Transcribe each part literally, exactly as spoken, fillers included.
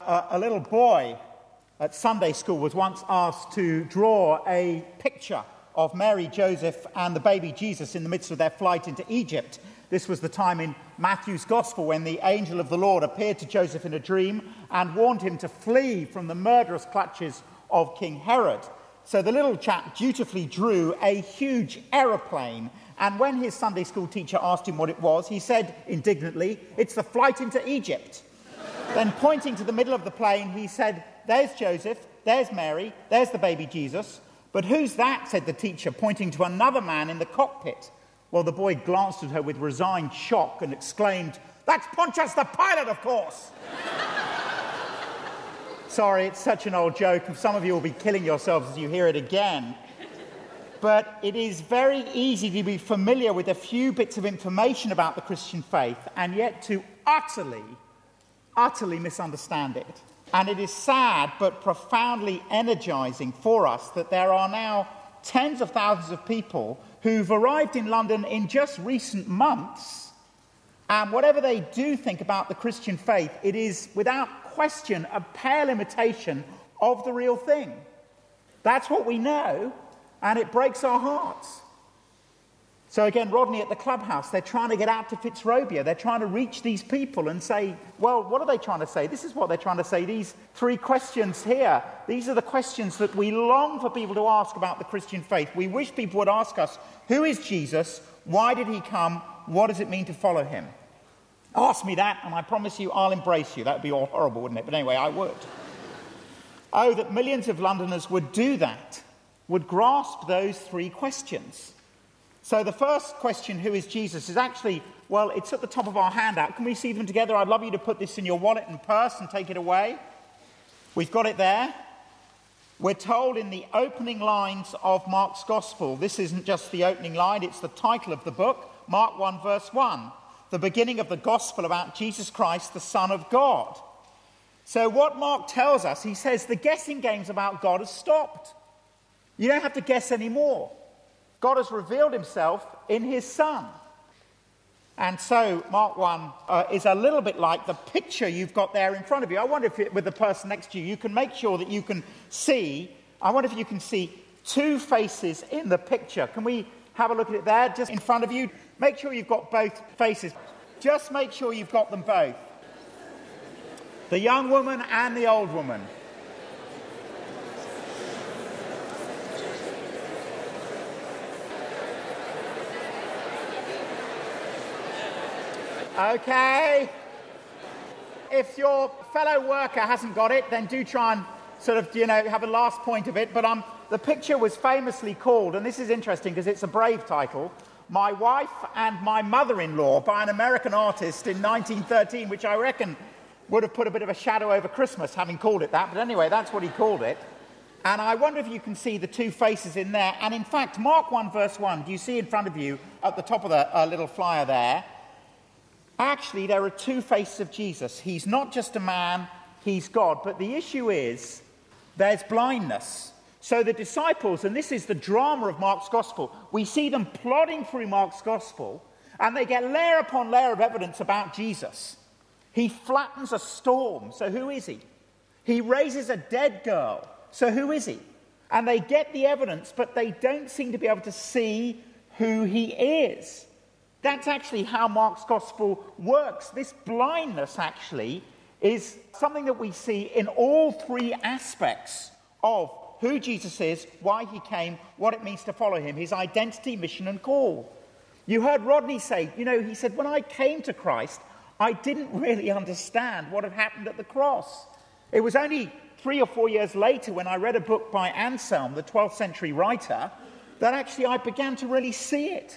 a, a little boy at Sunday school was once asked to draw a picture of Mary, Joseph, and the baby Jesus in the midst of their flight into Egypt. This was the time in Matthew's Gospel when the angel of the Lord appeared to Joseph in a dream and warned him to flee from the murderous clutches of King Herod. So the little chap dutifully drew a huge aeroplane, and when his Sunday school teacher asked him what it was, he said indignantly, "It's the flight into Egypt." Then pointing to the middle of the plane, he said, "There's Joseph, there's Mary, there's the baby Jesus. But who's that?" said the teacher, pointing to another man in the cockpit. Well, the boy glanced at her with resigned shock and exclaimed, "That's Pontius the Pilot, of course." Sorry, it's such an old joke, and some of you will be killing yourselves as you hear it again. But it is very easy to be familiar with a few bits of information about the Christian faith and yet to utterly, utterly misunderstand it. And it is sad but profoundly energizing for us that there are now tens of thousands of people who've arrived in London in just recent months, and whatever they do think about the Christian faith, it is without question a pale imitation of the real thing. That's what we know, and it breaks our hearts. So again, Rodney at the clubhouse, they're trying to get out to Fitzrovia. They're trying to reach these people and say, well, what are they trying to say? This is what they're trying to say. These three questions here, these are the questions that we long for people to ask about the Christian faith. We wish people would ask us, who is Jesus? Why did he come? What does it mean to follow him? Ask me that, and I promise you I'll embrace you. That would be all horrible, wouldn't it? But anyway, I would. Oh, that millions of Londoners would do that, would grasp those three questions. So the first question, who is Jesus, is actually, well, it's at the top of our handout. Can we see them together? I'd love you to put this in your wallet and purse and take it away. We've got it there. We're told in the opening lines of Mark's Gospel, this isn't just the opening line, it's the title of the book, Mark one, verse one, the beginning of the Gospel about Jesus Christ, the Son of God. So what Mark tells us, he says the guessing games about God have stopped. You don't have to guess anymore. God has revealed himself in his Son. And so Mark one uh, is a little bit like the picture you've got there in front of you. I wonder if it, with the person next to you, you can make sure that you can see, I wonder if you can see two faces in the picture. Can we have a look at it there, just in front of you? Make sure you've got both faces. Just make sure you've got them both. The young woman and the old woman. Okay. If your fellow worker hasn't got it, then do try and sort of, you know, have a last point of it. But um, the picture was famously called, and this is interesting because it's a brave title, My Wife and My Mother-in-Law, by an American artist in nineteen thirteen, which I reckon would have put a bit of a shadow over Christmas, having called it that. But anyway, that's what he called it. And I wonder if you can see the two faces in there. And in fact, Mark one, verse one, do you see in front of you at the top of the uh, little flyer there? Actually, there are two faces of Jesus. He's not just a man, he's God. But the issue is, there's blindness. So the disciples, and this is the drama of Mark's Gospel, we see them plodding through Mark's Gospel, and they get layer upon layer of evidence about Jesus. He flattens a storm, so who is he? He raises a dead girl, so who is he? And they get the evidence, but they don't seem to be able to see who he is. That's actually how Mark's Gospel works. This blindness, actually, is something that we see in all three aspects of who Jesus is, why he came, what it means to follow him, his identity, mission, and call. You heard Rodney say, you know, he said, when I came to Christ, I didn't really understand what had happened at the cross. It was only three or four years later when I read a book by Anselm, the twelfth century writer, that actually I began to really see it.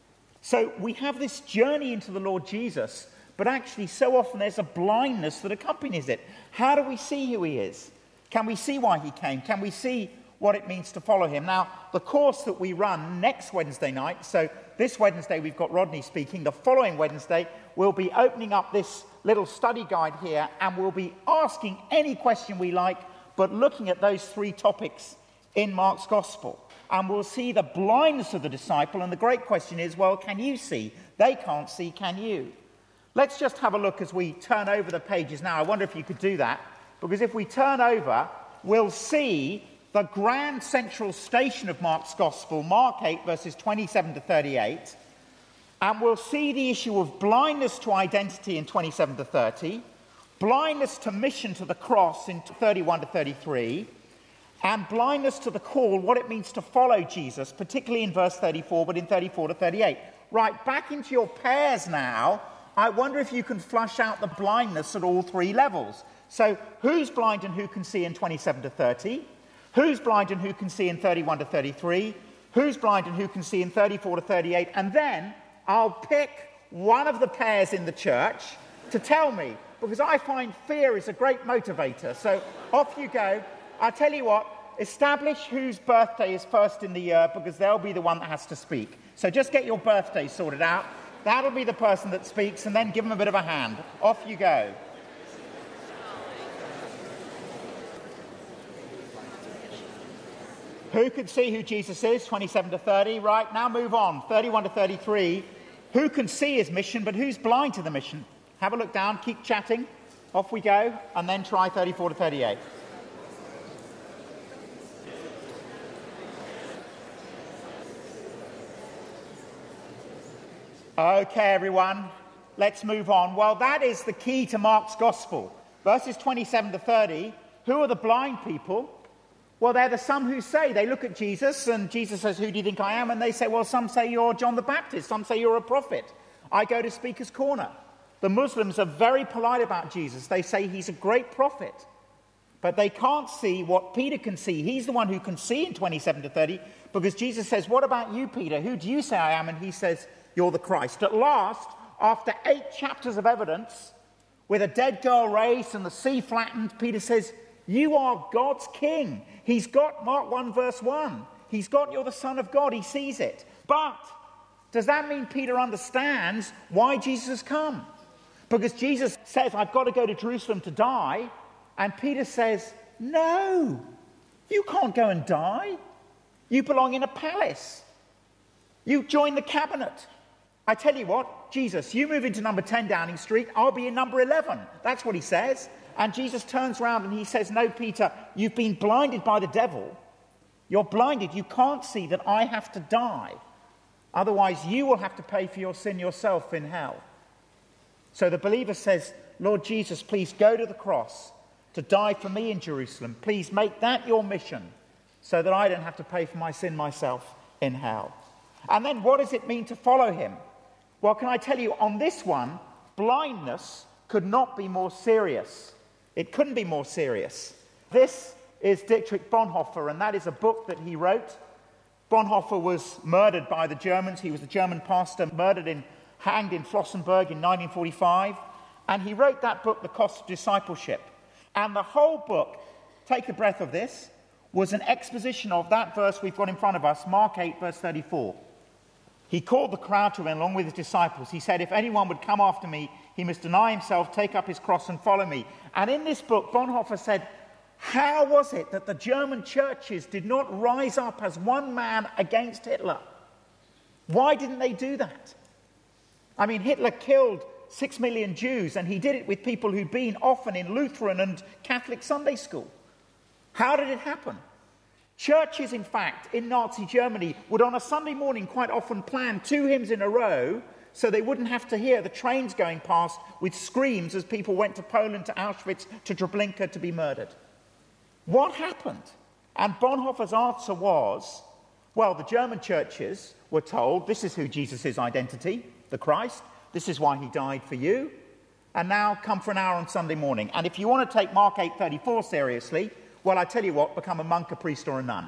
So we have this journey into the Lord Jesus, but actually so often there's a blindness that accompanies it. How do we see who he is? Can we see why he came? Can we see what it means to follow him? Now, the course that we run next Wednesday night, so this Wednesday we've got Rodney speaking, the following Wednesday we'll be opening up this little study guide here and we'll be asking any question we like, but looking at those three topics in Mark's Gospel. And we'll see the blindness of the disciple. And the great question is, well, can you see? They can't see, can you? Let's just have a look as we turn over the pages now. I wonder if you could do that. Because if we turn over, we'll see the grand central station of Mark's Gospel, Mark eight, verses twenty-seven to thirty-eight, and we'll see the issue of blindness to identity in twenty-seven to thirty, blindness to mission to the cross in thirty-one to thirty-three, and blindness to the call, what it means to follow Jesus, particularly in verse thirty-four, but in thirty-four to thirty-eight. Right, back into your pairs now. I wonder if you can flush out the blindness at all three levels. So, who's blind and who can see in twenty-seven to thirty? Who's blind and who can see in thirty-one to thirty-three? Who's blind and who can see in thirty-four to thirty-eight? And then I'll pick one of the pairs in the church to tell me, because I find fear is a great motivator. So, off you go. I'll tell you what, establish whose birthday is first in the year, because they'll be the one that has to speak. So just get your birthday sorted out. That'll be the person that speaks, and then give them a bit of a hand. Off you go. Who can see who Jesus is? twenty-seven to thirty. Right, now move on. thirty-one to thirty-three. Who can see his mission, but who's blind to the mission? Have a look down, keep chatting. Off we go, and then try thirty-four to thirty-eight. Okay, everyone, let's move on. Well, that is the key to Mark's Gospel. Verses twenty-seven to thirty, who are the blind people? Well, they're the some who say, they look at Jesus, and Jesus says, who do you think I am? And they say, well, some say you're John the Baptist, some say you're a prophet. I go to Speaker's Corner. The Muslims are very polite about Jesus. They say he's a great prophet. But they can't see what Peter can see. He's the one who can see in twenty-seven to thirty, because Jesus says, what about you, Peter? Who do you say I am? And he says, you're the Christ. At last, after eight chapters of evidence, with a dead girl raised and the sea flattened, Peter says, you are God's king. He's got Mark one verse one. He's got you're the Son of God. He sees it. But does that mean Peter understands why Jesus has come? Because Jesus says, I've got to go to Jerusalem to die. And Peter says, no, you can't go and die. You belong in a palace. You join the cabinet. I tell you what, Jesus, you move into number ten Downing Street, I'll be in number eleven. That's what he says. And Jesus turns around and he says, no, Peter, you've been blinded by the devil. You're blinded. You can't see that I have to die. Otherwise, you will have to pay for your sin yourself in hell. So the believer says, Lord Jesus, please go to the cross to die for me in Jerusalem. Please make that your mission so that I don't have to pay for my sin myself in hell. And then what does it mean to follow him? Well, can I tell you, on this one, blindness could not be more serious. It couldn't be more serious. This is Dietrich Bonhoeffer, and that is a book that he wrote. Bonhoeffer was murdered by the Germans. He was a German pastor, murdered in, hanged in Flossenburg in nineteen forty-five. And he wrote that book, The Cost of Discipleship. And the whole book, take a breath of this, was an exposition of that verse we've got in front of us, Mark eight, verse thirty-four. He called the crowd to him along with his disciples. He said, if anyone would come after me, he must deny himself, take up his cross and follow me. And in this book, Bonhoeffer said, how was it that the German churches did not rise up as one man against Hitler? Why didn't they do that? I mean, Hitler killed six million Jews, and he did it with people who'd been often in Lutheran and Catholic Sunday school. How did it happen? Churches, in fact, in Nazi Germany would on a Sunday morning quite often plan two hymns in a row so they wouldn't have to hear the trains going past with screams as people went to Poland, to Auschwitz, to Treblinka to be murdered. What happened? And Bonhoeffer's answer was, well, the German churches were told, this is who Jesus' identity, the Christ, this is why he died for you, and now come for an hour on Sunday morning. And if you want to take Mark eight thirty-four seriously, well, I tell you what, become a monk, a priest, or a nun.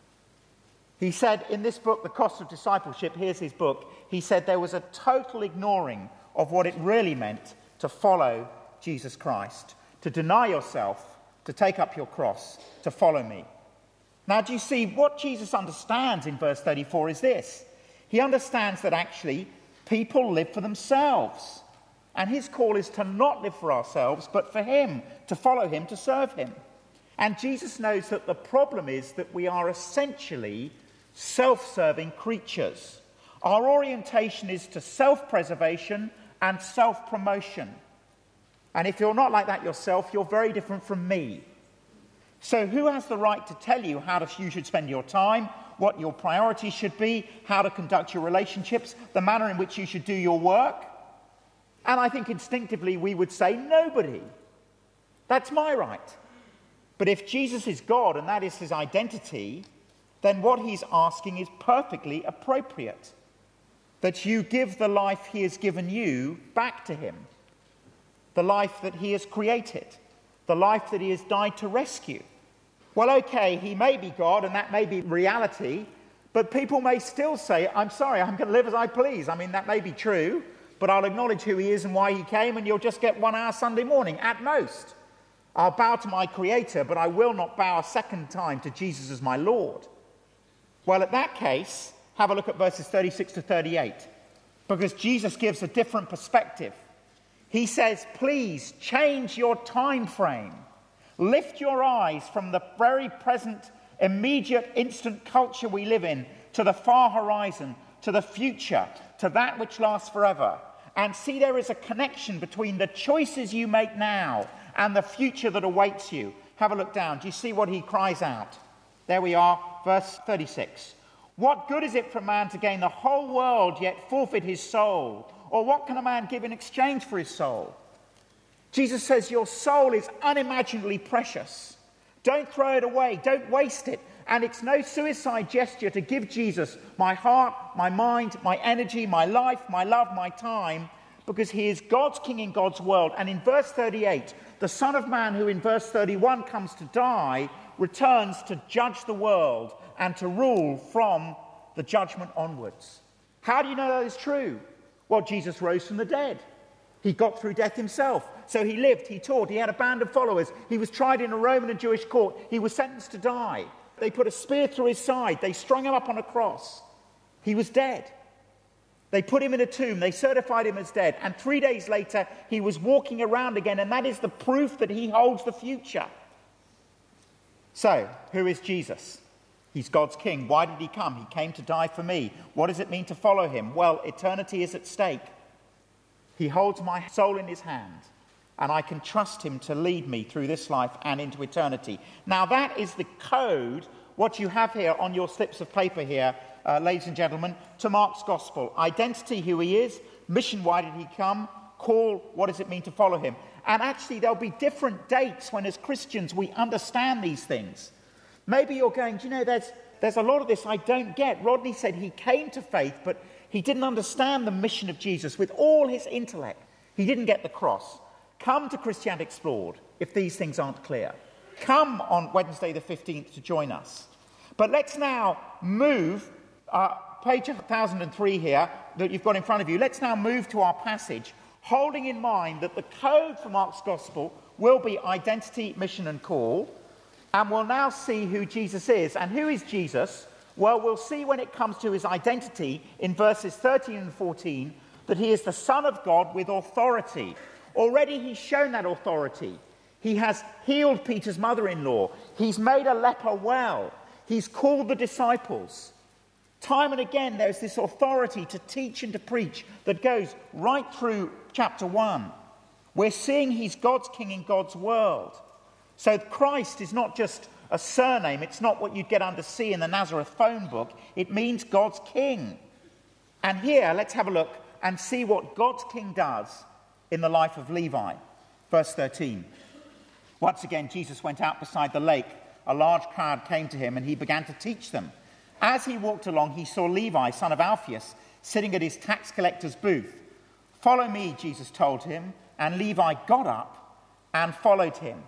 He said in this book, The Cost of Discipleship, here's his book, he said there was a total ignoring of what it really meant to follow Jesus Christ, to deny yourself, to take up your cross, to follow me. Now, do you see, what Jesus understands in verse thirty-four is this. He understands that actually people live for themselves. And his call is to not live for ourselves, but for him, to follow him, to serve him. And Jesus knows that the problem is that we are essentially self-serving creatures. Our orientation is to self-preservation and self-promotion. And if you're not like that yourself, you're very different from me. So who has the right to tell you how to, you should spend your time, what your priorities should be, how to conduct your relationships, the manner in which you should do your work? And I think instinctively we would say, nobody. That's my right. But if Jesus is God and that is his identity, then what he's asking is perfectly appropriate. That you give the life he has given you back to him. The life that he has created. The life that he has died to rescue. Well, okay, he may be God and that may be reality, but people may still say, I'm sorry, I'm going to live as I please. I mean, that may be true, but I'll acknowledge who he is and why he came, and you'll just get one hour Sunday morning at most. I'll bow to my Creator, but I will not bow a second time to Jesus as my Lord. Well, at that case, have a look at verses thirty-six to thirty-eight, because Jesus gives a different perspective. He says, please change your time frame. Lift your eyes from the very present, immediate, instant culture we live in to the far horizon, to the future, to that which lasts forever. And see there is a connection between the choices you make now and the future that awaits you. Have a look down. Do you see what he cries out? There we are, verse thirty-six. What good is it for a man to gain the whole world yet forfeit his soul? Or what can a man give in exchange for his soul? Jesus says your soul is unimaginably precious. Don't throw it away. Don't waste it. And it's no suicide gesture to give Jesus my heart, my mind, my energy, my life, my love, my time, because he is God's king in God's world. And in verse thirty-eight, the Son of Man, who in verse thirty-one comes to die, returns to judge the world and to rule from the judgment onwards. How do you know that is true? Well, Jesus rose from the dead. He got through death himself. So he lived, he taught, he had a band of followers. He was tried in a Roman and Jewish court. He was sentenced to die. They put a spear through his side. They strung him up on a cross. He was dead. They put him in a tomb. They certified him as dead. And three days later, he was walking around again. And that is the proof that he holds the future. So, who is Jesus? He's God's king. Why did he come? He came to die for me. What does it mean to follow him? Well, eternity is at stake. He holds my soul in his hand, and I can trust him to lead me through this life and into eternity. Now, that is the code, what you have here on your slips of paper here, uh, ladies and gentlemen, to Mark's gospel. Identity, who he is. Mission, why did he come? Call, what does it mean to follow him? And actually, there'll be different dates when, as Christians, we understand these things. Maybe you're going, do you know, there's, there's a lot of this I don't get. Rodney said he came to faith, but he didn't understand the mission of Jesus with all his intellect. He didn't get the cross. Come to Christianity Explored if these things aren't clear. Come on Wednesday the fifteenth to join us. But let's now move, uh, page one thousand three here that you've got in front of you. Let's now move to our passage, holding in mind that the code for Mark's Gospel will be identity, mission and call. And we'll now see who Jesus is. And who is Jesus? Well, we'll see when it comes to his identity in verses thirteen and fourteen that he is the Son of God with authority. Already he's shown that authority. He has healed Peter's mother-in-law. He's made a leper well. He's called the disciples. Time and again there's this authority to teach and to preach that goes right through chapter one. We're seeing he's God's king in God's world. So Christ is not just a surname. It's not what you'd get under C in the Nazareth phone book. It means God's king. And here, let's have a look and see what God's king does in the life of Levi. Verse thirteen. Once again, Jesus went out beside the lake. A large crowd came to him, and he began to teach them. As he walked along, he saw Levi, son of Alphaeus, sitting at his tax collector's booth. Follow me, Jesus told him, and Levi got up and followed him.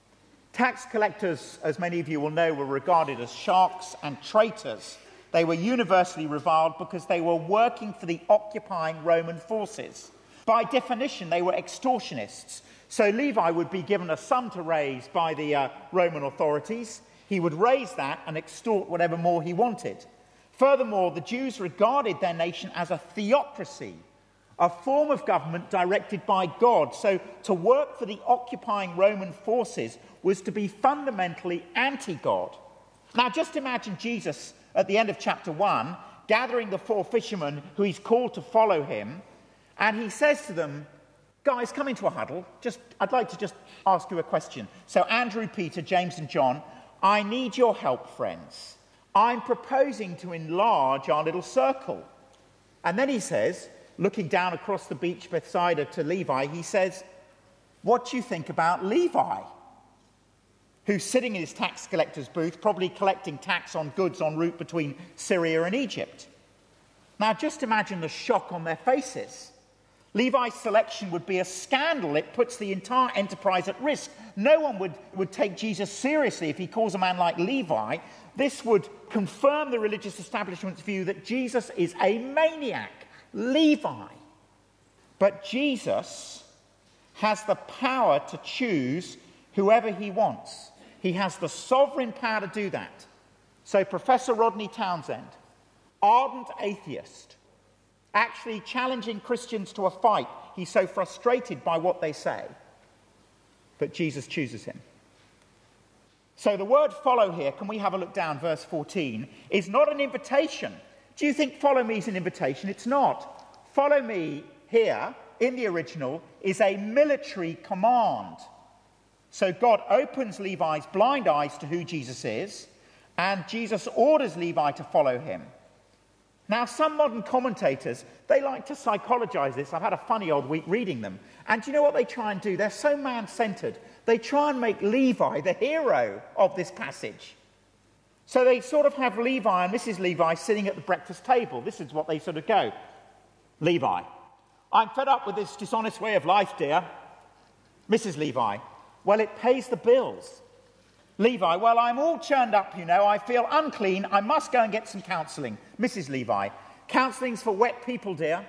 Tax collectors, as many of you will know, were regarded as sharks and traitors. They were universally reviled because they were working for the occupying Roman forces. By definition, they were extortionists. So Levi would be given a sum to raise by the uh, Roman authorities. He would raise that and extort whatever more he wanted. Furthermore, the Jews regarded their nation as a theocracy, a form of government directed by God. So to work for the occupying Roman forces was to be fundamentally anti-God. Now just imagine Jesus at the end of chapter one, gathering the four fishermen who he's called to follow him, and he says to them, guys, come into a huddle. Just, I'd like to just ask you a question. So Andrew, Peter, James and John, I need your help, friends. I'm proposing to enlarge our little circle. And then he says, looking down across the beach Bethsaida to Levi, he says, what do you think about Levi, who's sitting in his tax collector's booth, probably collecting tax on goods en route between Syria and Egypt? Now, just imagine the shock on their faces. Levi's selection would be a scandal. It puts the entire enterprise at risk. No one would, would take Jesus seriously if he calls a man like Levi. This would confirm the religious establishment's view that Jesus is a maniac, Levi. But Jesus has the power to choose whoever he wants. He has the sovereign power to do that. So Professor Rodney Townsend, ardent atheist, actually challenging Christians to a fight. He's so frustrated by what they say. But Jesus chooses him. So the word follow here, can we have a look down, verse fourteen, is not an invitation. Do you think follow me is an invitation? It's not. Follow me here, in the original, is a military command. So God opens Levi's blind eyes to who Jesus is, and Jesus orders Levi to follow him. Now, some modern commentators, they like to psychologize this. I've had a funny old week reading them. And do you know what they try and do? They're so man-centered. They try and make Levi the hero of this passage. So they sort of have Levi and Missus Levi sitting at the breakfast table. This is what they sort of go. Levi, I'm fed up with this dishonest way of life, dear. Missus Levi, well, it pays the bills. Levi, well, I'm all churned up, you know. I feel unclean. I must go and get some counselling. Missus Levi, counselling's for wet people, dear.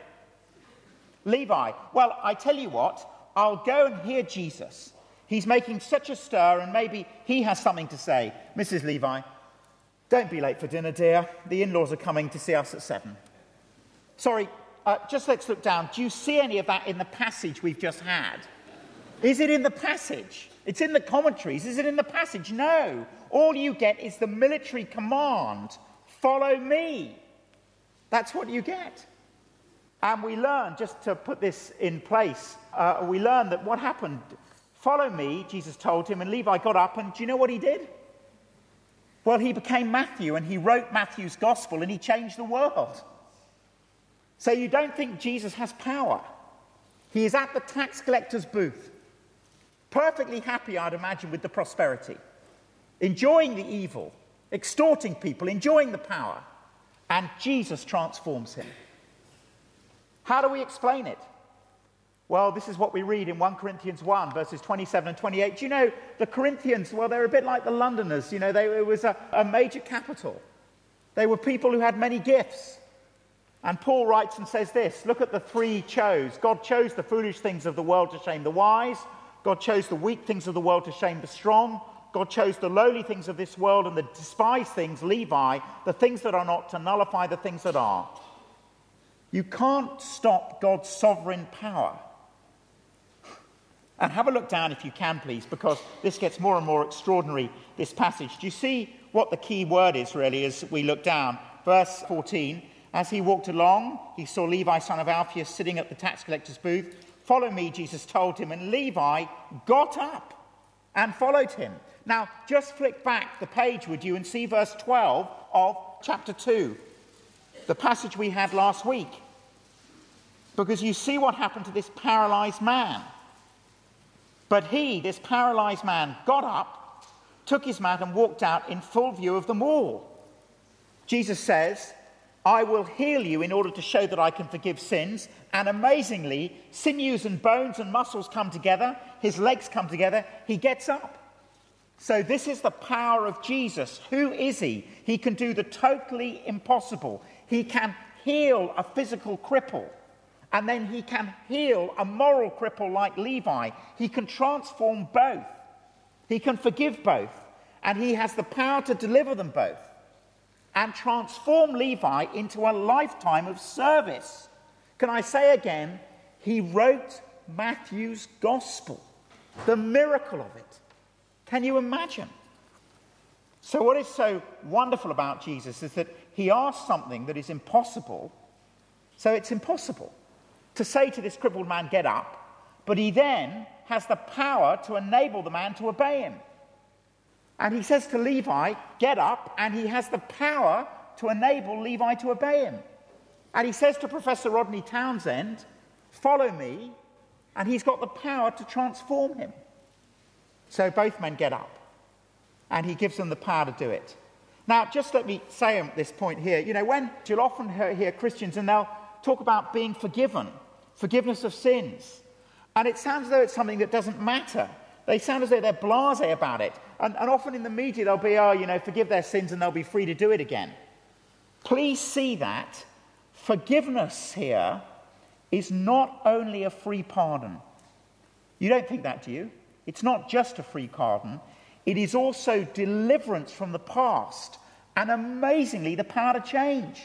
Levi, well, I tell you what, I'll go and hear Jesus. He's making such a stir, and maybe he has something to say. Missus Levi, don't be late for dinner, dear. The in-laws are coming to see us at seven. Sorry, uh, just let's look down. Do you see any of that in the passage we've just had? Is it in the passage? It's in the commentaries. Is it in the passage? No. All you get is the military command, follow me. That's what you get. And we learn, just to put this in place, uh, we learn that what happened, follow me, Jesus told him, and Levi got up, and do you know what he did? Well, he became Matthew, and he wrote Matthew's gospel, and he changed the world. So you don't think Jesus has power. He is at the tax collector's booth, perfectly happy, I'd imagine, with the prosperity, enjoying the evil, extorting people, enjoying the power, and Jesus transforms him. How do we explain it? Well, this is what we read in First Corinthians one, verses twenty-seven and twenty-eight. Do you know, the Corinthians, well, they're a bit like the Londoners. You know, they, it was a, a major capital. They were people who had many gifts. And Paul writes and says this, look at the three chose. God chose the foolish things of the world to shame the wise. God chose the weak things of the world to shame the strong. God chose the lowly things of this world and the despised things, Levi, the things that are not, to nullify the things that are. You can't stop God's sovereign power. And have a look down if you can, please, because this gets more and more extraordinary, this passage. Do you see what the key word is, really, as we look down? Verse fourteen, as he walked along, he saw Levi, son of Alphaeus, sitting at the tax collector's booth. Follow me, Jesus told him, and Levi got up and followed him. Now, just flick back the page, would you, and see verse twelve of chapter two, the passage we had last week. Because you see what happened to this paralyzed man. But he, this paralyzed man, got up, took his mat and walked out in full view of them all. Jesus says, I will heal you in order to show that I can forgive sins. And amazingly, sinews and bones and muscles come together. His legs come together. He gets up. So this is the power of Jesus. Who is he? He can do the totally impossible. He can heal a physical cripple. And then he can heal a moral cripple like Levi. He can transform both. He can forgive both. And he has the power to deliver them both. And transform Levi into a lifetime of service. Can I say again, he wrote Matthew's gospel. The miracle of it. Can you imagine? So what is so wonderful about Jesus is that he asked something that is impossible. So it's impossible to say to this crippled man, get up. but he then has the power to enable the man to obey him. And he says to Levi, get up, and he has the power to enable Levi to obey him. And he says to Professor Rodney Townsend, follow me, and he's got the power to transform him. So both men get up, and he gives them the power to do it. Now, just let me say at this point here, you know, when you'll often hear, hear Christians, and they'll talk about being forgiven, forgiveness of sins, and it sounds as though it's something that doesn't matter. They sound as though they're blasé about it. And, and often in the media, they'll be, oh, you know, forgive their sins and they'll be free to do it again. Please see that forgiveness here is not only a free pardon. You don't think that, do you? It's not just a free pardon. It is also deliverance from the past and, amazingly, the power to change.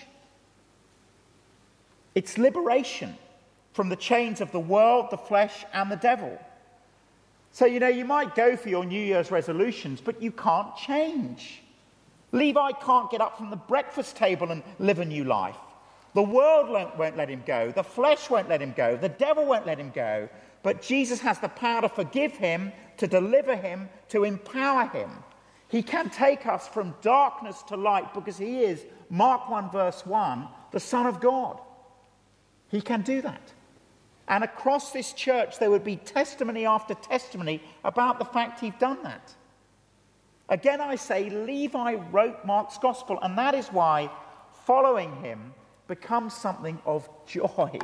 It's liberation from the chains of the world, the flesh, and the devil. So, you know, you might go for your New Year's resolutions, but you can't change. Levi can't get up from the breakfast table and live a new life. The world won't, won't let him go. The flesh won't let him go. The devil won't let him go. But Jesus has the power to forgive him, to deliver him, to empower him. He can take us from darkness to light because he is, Mark one verse one, the Son of God. He can do that. And across this church, there would be testimony after testimony about the fact he's done that. Again, I say, Levi wrote Mark's gospel, and that is why following him becomes something of joy.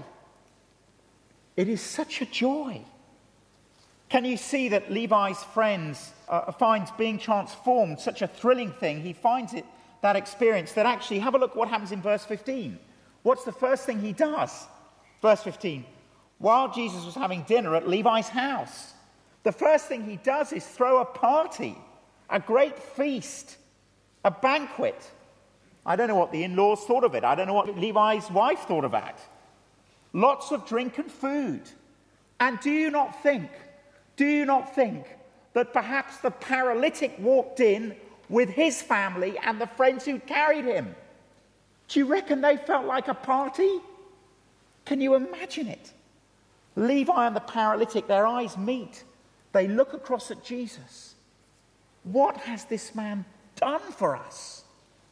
It is such a joy. Can you see that Levi's friends uh, finds being transformed such a thrilling thing? He finds it, that experience, that actually, have a look what happens in verse fifteen. What's the first thing he does? Verse fifteen. While Jesus was having dinner at Levi's house, the first thing he does is throw a party, a great feast, a banquet. I don't know what the in-laws thought of it. I don't know what Levi's wife thought of that. Lots of drink and food. And do you not think, do you not think that perhaps the paralytic walked in with his family and the friends who carried him? Do you reckon they felt like a party? Can you imagine it? Levi and the paralytic, their eyes meet. They look across at Jesus. What has this man done for us?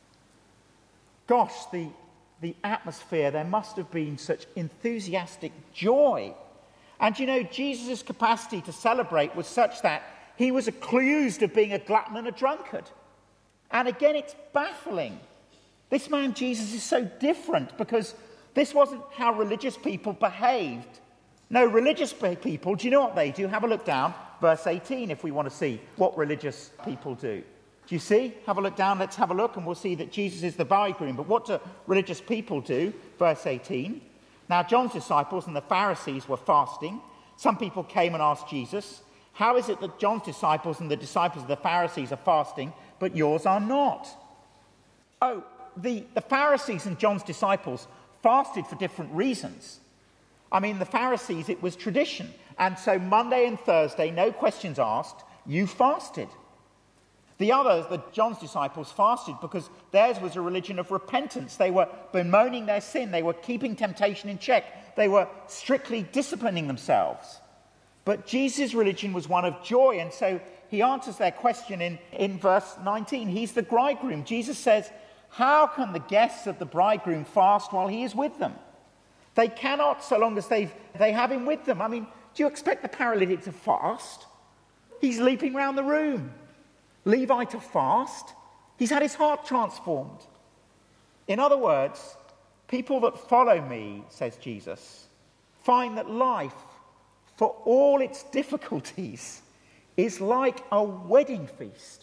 Gosh, the, the atmosphere, there must have been such enthusiastic joy. And you know, Jesus' capacity to celebrate was such that he was accused of being a glutton and a drunkard. And again, it's baffling. This man, Jesus, is so different because this wasn't how religious people behaved. No, religious people, do you know what they do? Have a look down, verse eighteen, if we want to see what religious people do. Do you see? Have a look down, let's have a look, and we'll see that Jesus is the bridegroom. But what do religious people do? Verse eighteen. Now, John's disciples and the Pharisees were fasting. Some people came and asked Jesus, how is it that John's disciples and the disciples of the Pharisees are fasting, but yours are not? Oh, the, the Pharisees and John's disciples fasted for different reasons. I mean, the Pharisees, it was tradition. And so Monday and Thursday, no questions asked, you fasted. The others, the John's disciples, fasted because theirs was a religion of repentance. They were bemoaning their sin. They were keeping temptation in check. They were strictly disciplining themselves. But Jesus' religion was one of joy. And so he answers their question in, in verse nineteen. He's the bridegroom. Jesus says, how can the guests of the bridegroom fast while he is with them? They cannot so long as they've, they have him with them. I mean, do you expect the paralytic to fast? He's leaping around the room. Levi to fast? He's had his heart transformed. In other words, people that follow me, says Jesus, find that life, for all its difficulties, is like a wedding feast,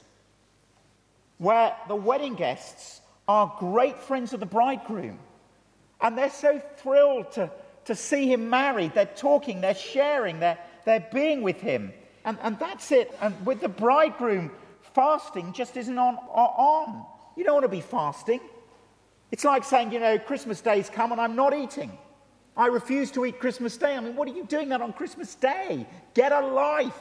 where the wedding guests are great friends of the bridegroom. And they're so thrilled to, to see him married. They're talking, they're sharing, they're, they're being with him. And, and that's it. And with the bridegroom, fasting just isn't on, on. You don't want to be fasting. It's like saying, you know, Christmas Day's come and I'm not eating. I refuse to eat Christmas Day. I mean, what are you doing that on Christmas Day? Get a life.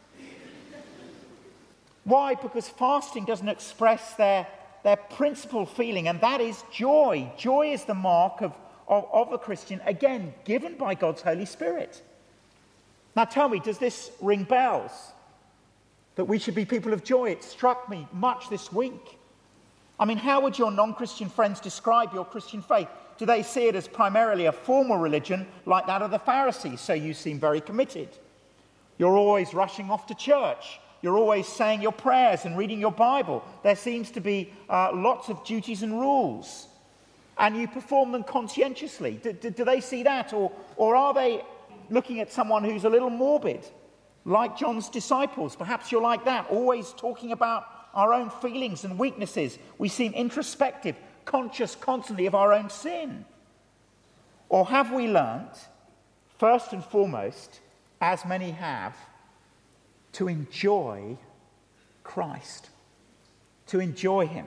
Why? Because fasting doesn't express their their principal feeling, and that is joy. Joy is the mark of, of, of a Christian, again, given by God's Holy Spirit. Now tell me, does this ring bells? That we should be people of joy? It struck me much this week. I mean, how would your non-Christian friends describe your Christian faith? Do they see it as primarily a formal religion like that of the Pharisees? So you seem very committed. You're always rushing off to church. You're always saying your prayers and reading your Bible. There seems to be uh, lots of duties and rules. And you perform them conscientiously. Do, do, do they see that? Or, or are they looking at someone who's a little morbid, like John's disciples? Perhaps you're like that, always talking about our own feelings and weaknesses. We seem introspective, conscious constantly of our own sin. Or have we learnt, first and foremost, as many have, to enjoy Christ, to enjoy him,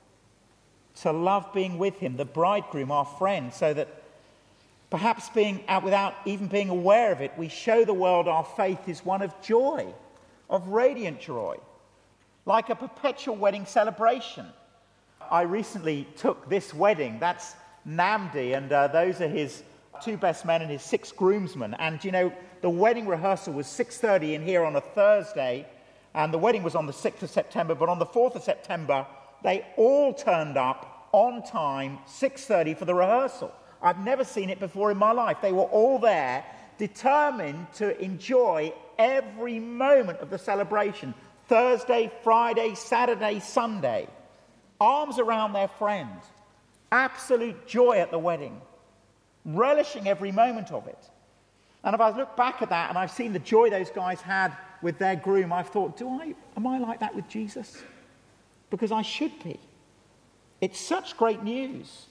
to love being with him, the bridegroom, our friend, so that perhaps being out without even being aware of it, we show the world our faith is one of joy, of radiant joy, like a perpetual wedding celebration. I recently took this wedding. That's Namdi, and uh, those are his two best men and his six groomsmen. And, you know, the wedding rehearsal was six thirty in here on a Thursday, and the wedding was on the sixth of September, but on the fourth of September, they all turned up on time, six thirty for the rehearsal. I've never seen it before in my life. They were all there, determined to enjoy every moment of the celebration. Thursday, Friday, Saturday, Sunday. Arms around their friend. Absolute joy at the wedding. Relishing every moment of it. And if I look back at that and I've seen the joy those guys had with their groom, I've thought, do I, am I like that with Jesus? Because I should be. It's such great news.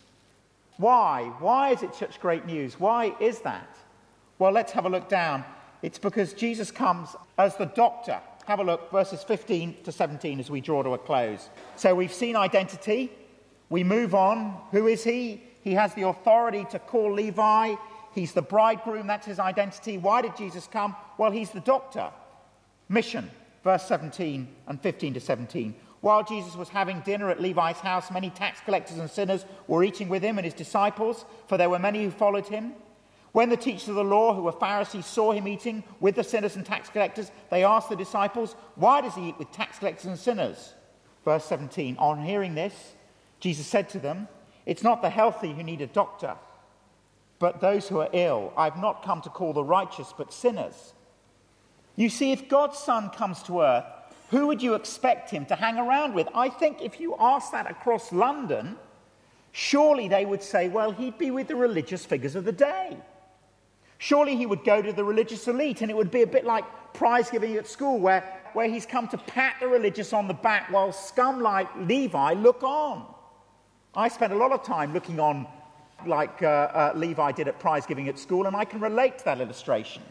Why? Why is it such great news? Why is that? Well, let's have a look down. It's because Jesus comes as the doctor. Have a look, verses fifteen to seventeen as we draw to a close. So we've seen identity. We move on. Who is he? He has the authority to call Levi. He's the bridegroom. That's his identity. Why did Jesus come? Well, he's the doctor. Mission, verse seventeen and fifteen to seventeen. While Jesus was having dinner at Levi's house, many tax collectors and sinners were eating with him and his disciples, for there were many who followed him. When the teachers of the law, who were Pharisees, saw him eating with the sinners and tax collectors, they asked the disciples, why does he eat with tax collectors and sinners? Verse seventeen, on hearing this, Jesus said to them, it's not the healthy who need a doctor, but those who are ill. I've not come to call the righteous, but sinners. You see, if God's Son comes to earth, who would you expect him to hang around with? I think if you ask that across London, surely they would say, well, he'd be with the religious figures of the day. Surely he would go to the religious elite, and it would be a bit like prize giving at school, where, where he's come to pat the religious on the back while scum like Levi look on. I spent a lot of time looking on like uh, uh, Levi did at prize giving at school, and I can relate to that illustration.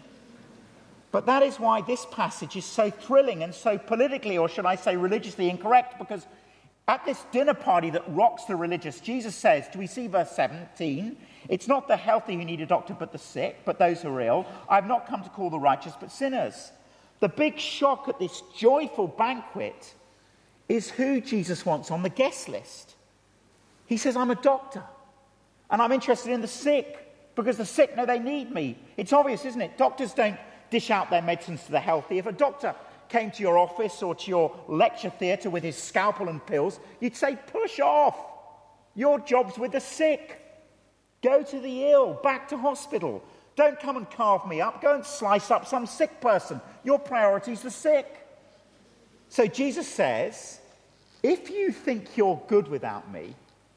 But that is why this passage is so thrilling and so politically, or should I say religiously incorrect, because at this dinner party that rocks the religious, Jesus says, do we see verse seventeen? It's not the healthy who need a doctor, but the sick, but those who are ill. I've not come to call the righteous, but sinners. The big shock at this joyful banquet is who Jesus wants on the guest list. He says, I'm a doctor, and I'm interested in the sick, because the sick know they need me. It's obvious, isn't it? Doctors don't dish out their medicines to the healthy. If a doctor came to your office or to your lecture theatre with his scalpel and pills, you'd say, push off. Your job's with the sick. Go to the ill, back to hospital. Don't come and carve me up. Go and slice up some sick person. Your priority's the sick. So Jesus says, if you think you're good without me,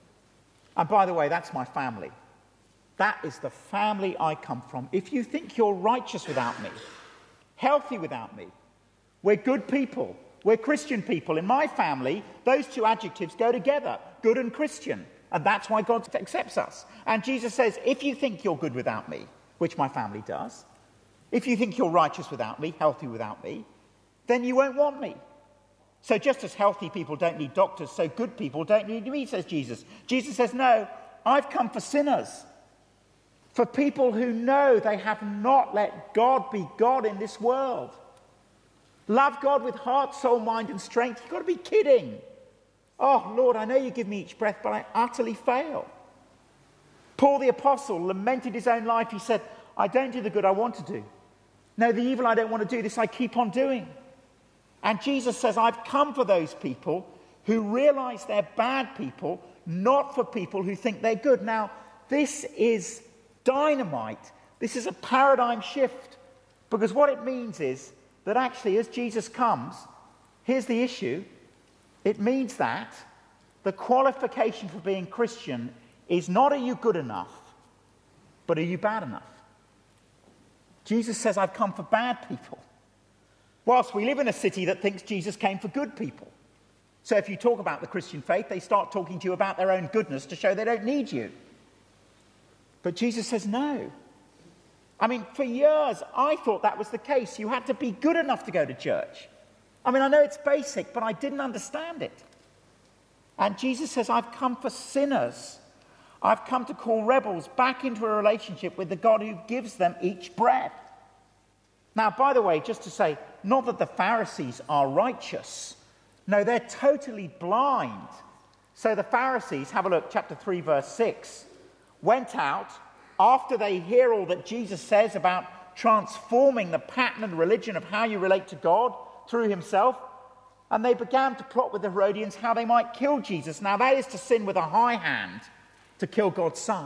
and by the way, that's my family. That is the family I come from. If you think you're righteous without me, healthy without me, we're good people, we're Christian people. In my family, those two adjectives go together, good and Christian. And that's why God accepts us. And Jesus says, if you think you're good without me, which my family does, if you think you're righteous without me, healthy without me, then you won't want me. So just as healthy people don't need doctors, so good people don't need me, says Jesus. Jesus says, no, I've come for sinners. For people who know they have not let God be God in this world. Love God with heart, soul, mind, and strength. You've got to be kidding. Oh, Lord, I know you give me each breath, but I utterly fail. Paul the Apostle lamented his own life. He said, I don't do the good I want to do. No, the evil I don't want to do, this I keep on doing. And Jesus says, I've come for those people who realize they're bad people, not for people who think they're good. Now, this is dynamite. This is a paradigm shift. Because what it means is that actually, as Jesus comes, here's the issue. It means that the qualification for being Christian is not, are you good enough, but are you bad enough? Jesus says, I've come for bad people. Whilst we live in a city that thinks Jesus came for good people. So if you talk about the Christian faith, they start talking to you about their own goodness to show they don't need you. But Jesus says, no. I mean, for years, I thought that was the case. You had to be good enough to go to church. I mean, I know it's basic, but I didn't understand it. And Jesus says, I've come for sinners. I've come to call rebels back into a relationship with the God who gives them each breath. Now, by the way, just to say, not that the Pharisees are righteous. No, they're totally blind. So the Pharisees, have a look, chapter three, verse six, went out after they hear all that Jesus says about transforming the pattern and religion of how you relate to God through himself, and they began to plot with the Herodians how they might kill Jesus. Now, that is to sin with a high hand, to kill God's Son.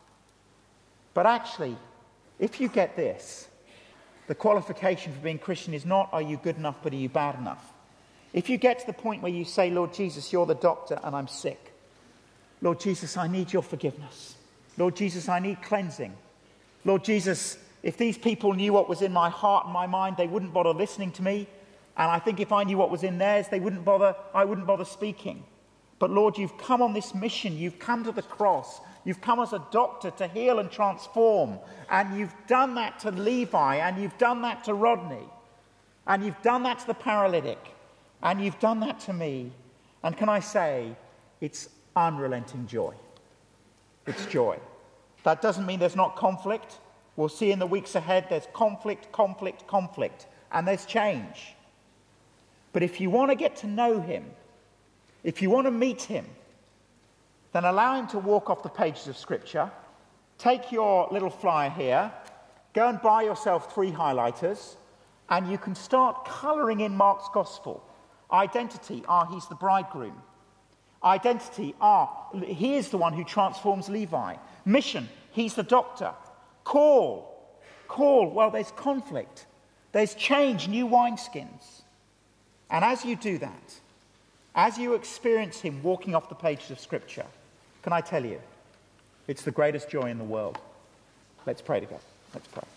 But actually, if you get this, the qualification for being Christian is not, are you good enough, but are you bad enough? If you get to the point where you say, Lord Jesus, you're the doctor and I'm sick. Lord Jesus, I need your forgiveness. Lord Jesus, I need cleansing. Lord Jesus, if these people knew what was in my heart and my mind, they wouldn't bother listening to me. And I think if I knew what was in theirs, they wouldn't bother, I wouldn't bother speaking. But Lord, you've come on this mission. You've come to the cross. You've come as a doctor to heal and transform. And you've done that to Levi, and you've done that to Rodney. And you've done that to the paralytic. And you've done that to me. And can I say, it's unrelenting joy. It's joy. That doesn't mean there's not conflict. We'll see in the weeks ahead there's conflict, conflict, conflict. And there's change. But if you want to get to know him, if you want to meet him, then allow him to walk off the pages of Scripture. Take your little flyer here, go and buy yourself three highlighters, and you can start colouring in Mark's Gospel. Identity, ah, he's the bridegroom. Identity, ah, he is the one who transforms Levi. Mission, he's the doctor. Call, call, well, there's conflict. There's change, new wineskins. And as you do that, as you experience him walking off the pages of Scripture, can I tell you, it's the greatest joy in the world. Let's pray together. Let's pray.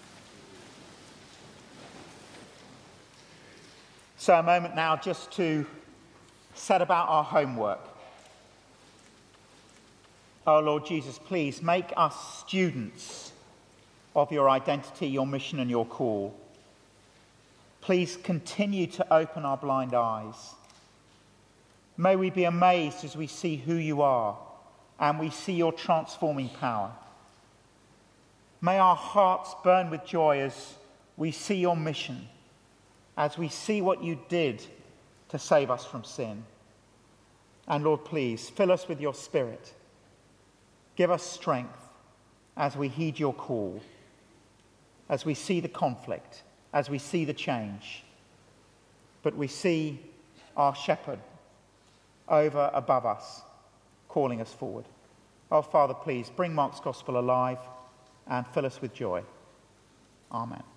So a moment now just to set about our homework. Oh Lord Jesus, please make us students of your identity, your mission and your call. Please continue to open our blind eyes. May we be amazed as we see who you are and we see your transforming power. May our hearts burn with joy as we see your mission, as we see what you did to save us from sin. And Lord, please fill us with your Spirit. Give us strength as we heed your call, as we see the conflict, as we see the change. But we see our shepherd over above us, calling us forward. Oh, Father, please bring Mark's Gospel alive and fill us with joy. Amen.